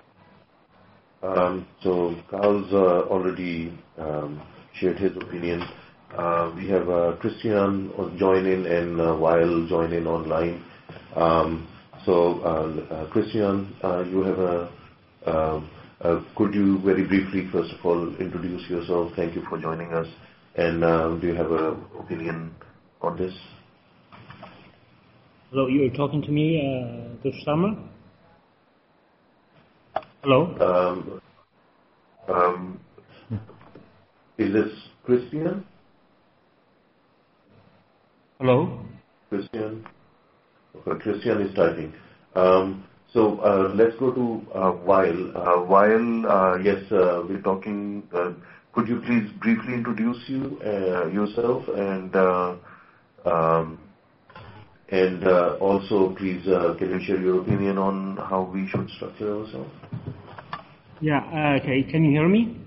Um, so Carl's uh, already um, shared his opinion. Uh, we have uh, Christian join in and uh, Weil join in online. Um, so uh, uh, Christian, uh, you have a. Uh, uh, could you very briefly, first of all, introduce yourself? Thank you for joining us. And uh, do you have an opinion on this? Hello, you are talking to me, uh, Doctor Sharma? Hello? Um, um, is this Christian? Hello? Christian? Okay, Christian is typing. Um, so uh, let's go to uh, Weil. Uh, Weil, uh, yes, uh, we're talking. Uh, could you please briefly introduce you uh, yourself and uh, um, and uh, also please uh, can you share your opinion on how we should structure ourselves? Yeah. Uh, okay. Can you hear me?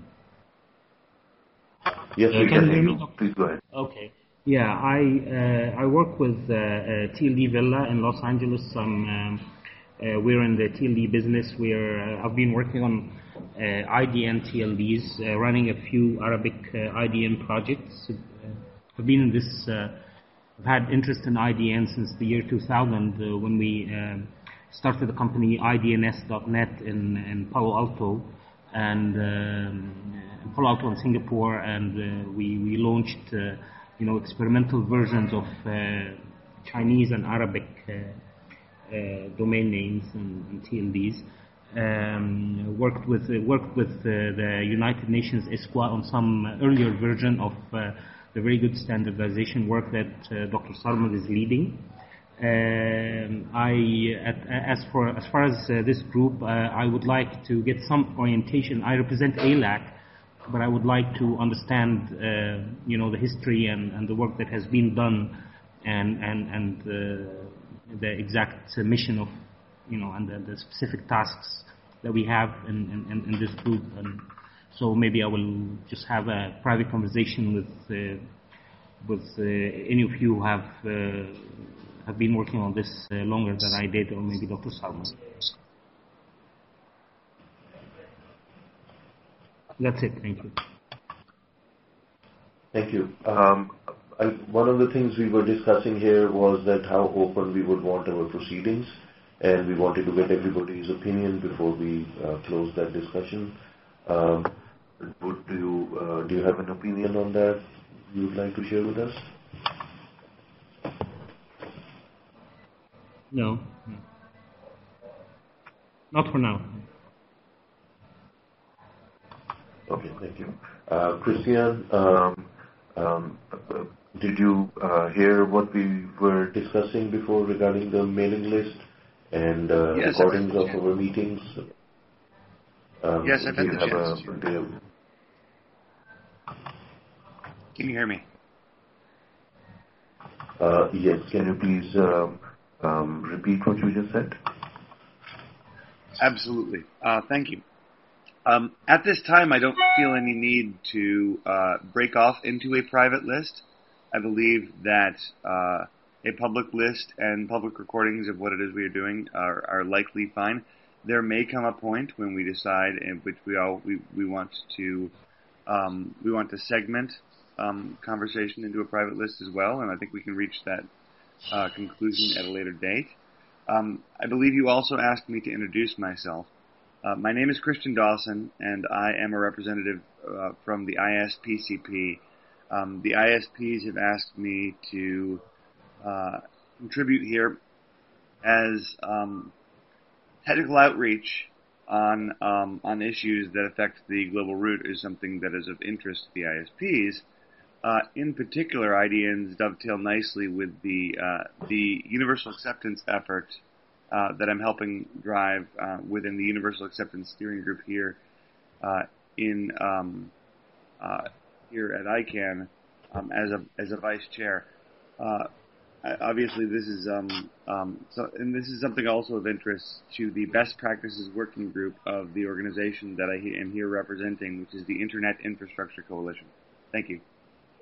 Yes, uh, we can, can you hear you. me? Please go ahead. Okay. Yeah, I uh, I work with uh, uh, T L D Villa in Los Angeles. I'm, um, uh, we're in the T L D business. We're uh, I've been working on uh, I D N T L Ds, uh, running a few Arabic uh, I D N projects. Uh, I've been in this. Uh, I've had interest in I D N since the year two thousand uh, when we um, started the company I D N S dot net in, in Palo Alto and um, in Palo Alto in Singapore, and uh, we we launched. Uh, you know, experimental versions of uh, Chinese and Arabic uh, uh, domain names and, and T L Ds. Um, worked with uh, worked with uh, the United Nations I S Q A on some earlier version of uh, the very good standardization work that uh, Doctor Sarmad is leading. Um, I, at, as for as far as uh, this group, uh, I would like to get some orientation. I represent A L A C. But I would like to understand, uh, you know, the history and, and the work that has been done, and and and uh, the exact mission of, you know, and the, the specific tasks that we have in, in, in this group. And so maybe I will just have a private conversation with uh, with uh, any of you who have uh, have been working on this uh, longer than I did, or maybe Doctor Salman. That's it. Thank you. Thank you. Um, I, one of the things we were discussing here was that how open we would want our proceedings, and we wanted to get everybody's opinion before we uh, close that discussion. Um, would do you uh, do you have an opinion on that you would like to share with us? No. no. Not for now. Okay, thank you. Uh, Christian, um, um, uh, did you uh, hear what we were discussing before regarding the mailing list and uh, yes, recordings of our meetings? Um, yes, I've had the chance a, to. Can you hear me? Uh, yes, can you please um, um, repeat what you just said? Absolutely. Uh, thank you. Um, at this time, I don't feel any need to uh, break off into a private list. I believe that uh, a public list and public recordings of what it is we are doing are, are likely fine. There may come a point when we decide in which we all we, we want to um, we want to segment um, conversation into a private list as well, and I think we can reach that uh, conclusion at a later date. Um, I believe you also asked me to introduce myself. Uh, my name is Christian Dawson, and I am a representative uh, from the I S P C P. Um, the I S Ps have asked me to uh, contribute here as um, technical outreach on um, on issues that affect the global root is something that is of interest to the I S Ps. Uh, in particular, I D Ns dovetail nicely with the uh, the universal acceptance effort Uh, that I'm helping drive uh, within the Universal Acceptance Steering Group here uh, in um, uh, here at I CANN um, as a as a vice chair. Uh, obviously, this is um, um, so, and this is something also of interest to the Best Practices Working Group of the organization that I am here representing, which is the Internet Infrastructure Coalition. Thank you.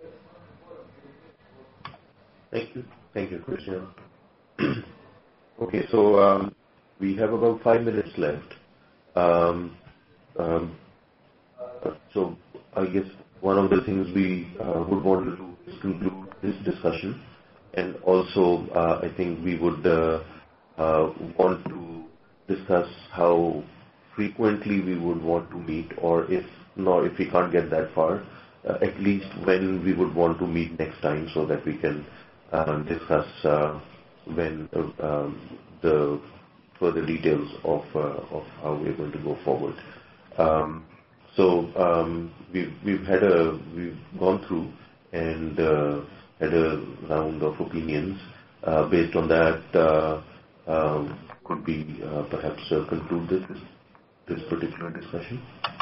Thank you. Thank you, Christian. Okay, so um, we have about five minutes left. Um, um, so I guess one of the things we uh, would want to do is conclude this discussion, and also uh, I think we would uh, uh, want to discuss how frequently we would want to meet, or if not, if we can't get that far, uh, at least when we would want to meet next time, so that we can uh, discuss uh, when uh, um, the further details of uh, of how we're going to go forward. Um, so um, we've we've had a we've gone through and uh, had a round of opinions. Uh, based on that, uh, um, could we uh, perhaps uh, conclude this this particular discussion?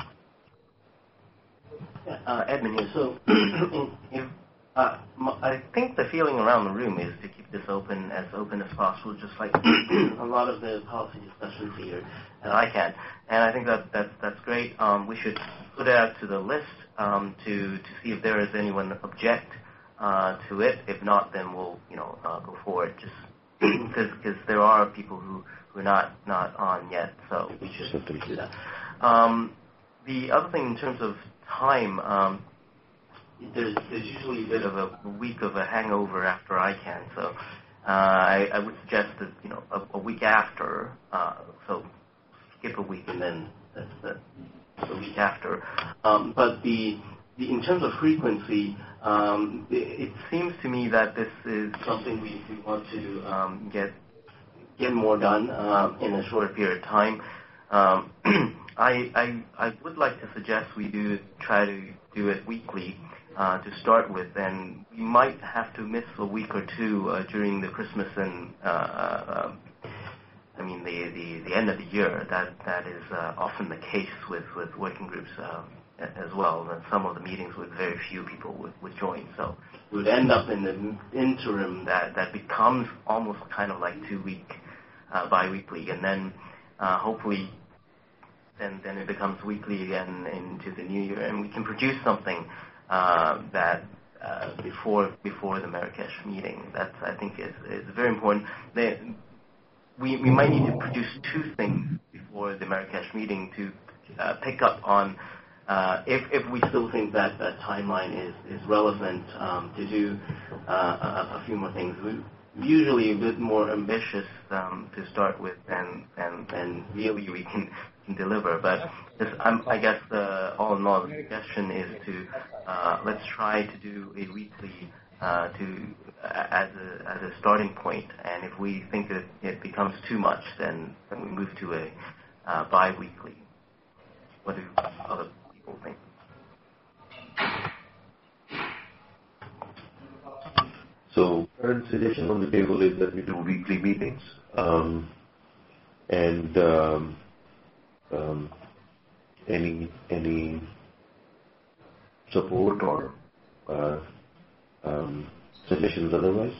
Uh, Edmund here. So, if, uh, I think the feeling around the room is to keep this open, as open as possible, just like a lot of the policy discussions here at I CANN. And I think that that's, that's great. Um, we should put it out to the list um, to to see if there is anyone object uh, to it. If not, then we'll you know uh, go forward. Just because there are people who who are not not on yet, so we should do that. Um, the other thing in terms of time, um, there's, there's usually a bit of a week of a hangover after I CANN, so uh, I, I would suggest that you know a, a week after, uh, so skip a week and then that's the, the week after. Um, but the, the in terms of frequency, um, it, it seems to me that this is something we, we want to um, get get more done um, in a shorter period of time. Um, I, I I would like to suggest we do try to do it weekly uh, to start with, and we might have to miss a week or two uh, during the Christmas and uh, uh, I mean the, the, the end of the year. That that is uh, often the case with, with working groups uh, as well. And some of the meetings with very few people would, would join, so we would end up in the interim that, that becomes almost kind of like two week uh, bi-weekly, and then uh, hopefully. Then, then it becomes weekly again into the new year, and we can produce something uh, that uh, before before the Marrakesh meeting. That's I think is is very important. They, we we might need to produce two things before the Marrakesh meeting to uh, pick up on uh, if if we still think that that timeline is is relevant um, to do uh, a, a few more things. We, usually a bit more ambitious um, to start with, and and and really we can. deliver, but this, um, I guess the all in all the suggestion is to uh, let's try to do a weekly uh, to uh, as a as a starting point, and if we think that it becomes too much, then, then we move to a uh, bi-weekly. What do other people think? So current suggestion on the table is that we do weekly meetings, um, and um, Um, any any support or uh, um, suggestions otherwise?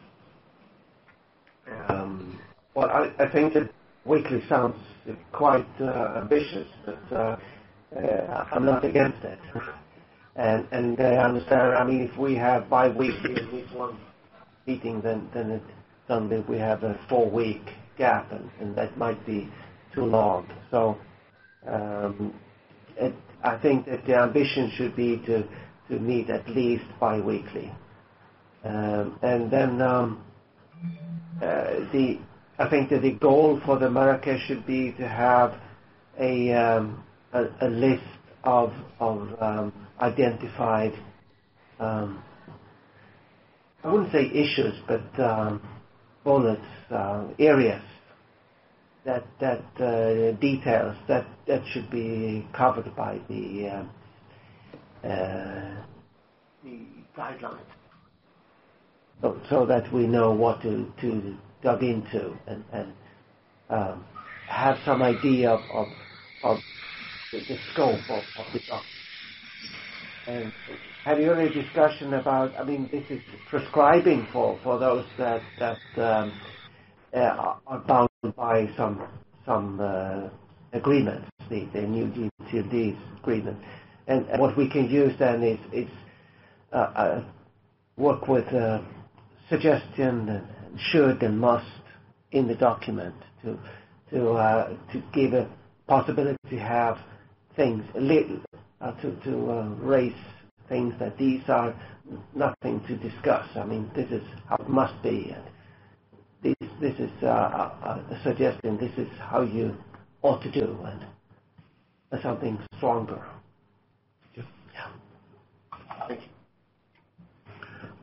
Um, well, I, I think that weekly sounds quite uh, ambitious, but uh, uh, I'm not against it. and and I understand. I mean, if we have bi-weekly at least one meeting, then then it suddenly we have a four-week gap, and, and that might be too long. So um, it, I think that the ambition should be to, to meet at least bi-weekly. Um, and then um, uh, the I think that the goal for the Marrakesh should be to have a, um, a, a list of, of um, identified, um, I wouldn't say issues, but um, bullets, uh, areas that that uh, details that that should be covered by the uh, uh, the guidelines, so so that we know what to to dug into and and um, have some idea of of, of the, the scope of, of the document. And have you any discussion about? I mean, this is prescribing for for those that that. Um, Uh, are bound by some some uh, agreements, the, the new T L D's agreement, and, and what we can use then is is uh, uh, work with uh, suggestion and should and must in the document to to uh, to give a possibility to have things uh, to to uh, raise things that these are nothing to discuss. I mean, this is how it must be. And, This, this is uh, a suggestion, this is how you ought to do, and something stronger. Yeah. Yeah. Thank you.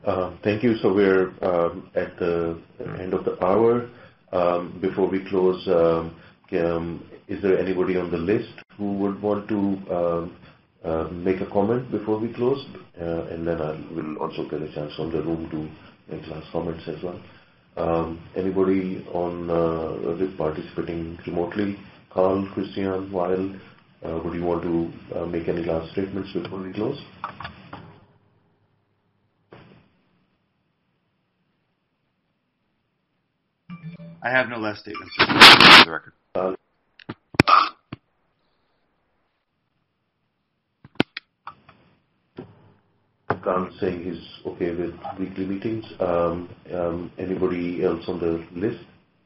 Uh, thank you. So we're um, at the end of the hour. Um, before we close, um, um, is there anybody on the list who would want to um, uh, make a comment before we close? Uh, and then I will also get a chance from the room to make last comments as well. Um, anybody on uh, participating remotely? Carl, Christian, Weil, uh, would you want to uh, make any last statements before we close? I have no last statements. For the record. Uh, Khan saying he's okay with weekly meetings. Um, um, anybody else on the list?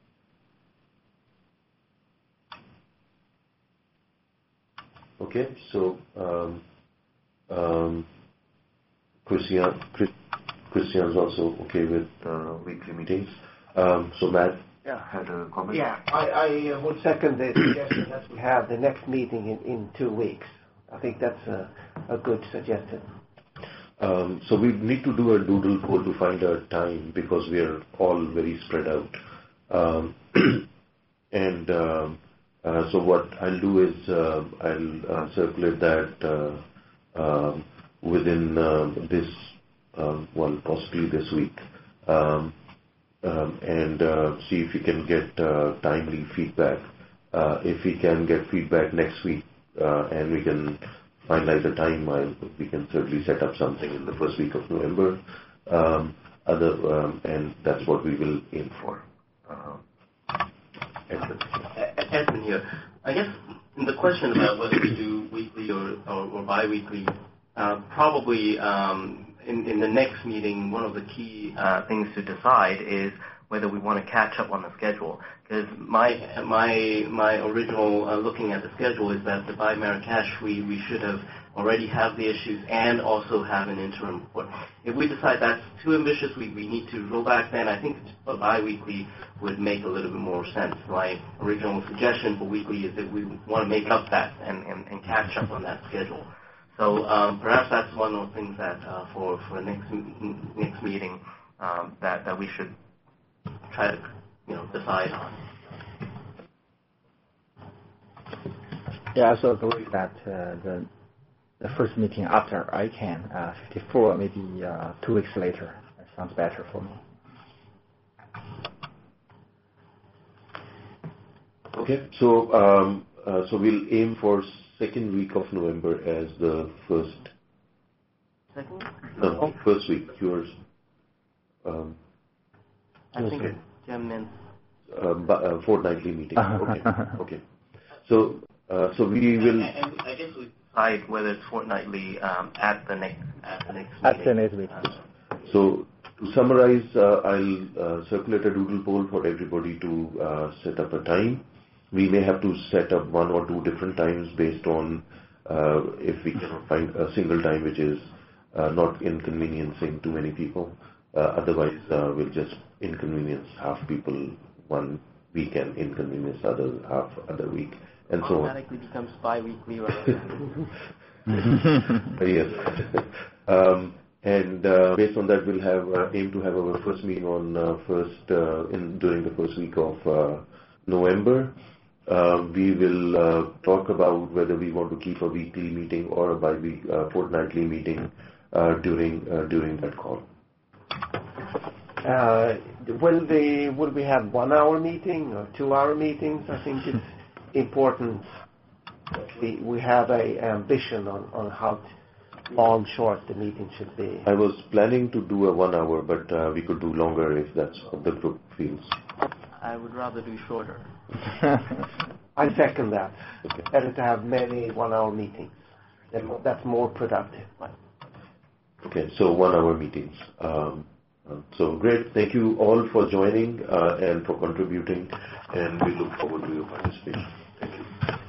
Okay, so um, um, Christian, Chris, Christian's also okay with uh, weekly meetings. Um, so Matt yeah. had a comment? Yeah, I, I would second the suggestion that we have the next meeting in, in two weeks. I think that's a, a good suggestion. Um, so we need to do a doodle poll to find a time because we are all very spread out. Um, and um, uh, so what I'll do is uh, I'll uh, circulate that uh, um, within uh, this, um, well, possibly this week, um, um, and uh, see if we can get uh, timely feedback. Uh, if we can get feedback next week uh, and we can finalize a time, I, we can certainly set up something in the first week of November. Um, other, um, and that's what we will aim for. Uh, Edmund. Edmund here. I guess the question about whether to do weekly or, or, or bi-weekly, uh, probably um, in, in the next meeting, one of the key uh, things to decide is whether we want to catch up on the schedule. Because my my my original uh, looking at the schedule is that the by Marrakesh we, we should have already have the issues and also have an interim report. If we decide that's too ambitious, we, we need to roll back, then I think a bi-weekly would make a little bit more sense. My original suggestion for weekly is that we want to make up that and, and, and catch up on that schedule. So um, perhaps that's one of the things that uh, for for next next meeting um, that that we should try to, you know, decide on. Yeah, I also agree that uh, the the first meeting after I can, uh, fifty-four, maybe uh, two weeks later. That sounds better for me. Okay, so um, uh, so we'll aim for second week of November as the first. Second? No, oh. first week. Yours. Um, I think Jim meant uh, uh, fortnightly meeting. Okay, okay. So uh, so we will. And, and I guess we decide whether it's fortnightly um, at the next at the next at meeting. the next meeting. So to summarize, uh, I'll uh, circulate a doodle poll for everybody to uh, set up a time. We may have to set up one or two different times based on uh, if we cannot find a single time which is uh, not inconveniencing too many people. Uh, otherwise, uh, we'll just inconvenience half people one week and inconvenience other half other week, and so on. Automatically becomes bi-weekly, right? Yes. um, and uh, based on that, we'll have uh, aim to have our first meeting on uh, first uh, in during the first week of uh, November. Uh, we will uh, talk about whether we want to keep a weekly meeting or a bi-week uh, fortnightly meeting uh, during uh, during that call. Uh, will the will we have one hour meeting or two hour meetings? I think it's important that we we have a ambition on, on how long short the meeting should be. I was planning to do a one hour, but uh, we could do longer if that's what the group feels. I would rather do shorter. I second that. Okay. Better to have many one hour meetings. That's more productive. Okay, so one hour meetings. Um, uh, so great. Thank you all for joining uh, and for contributing, and we look forward to your participation. Thank you.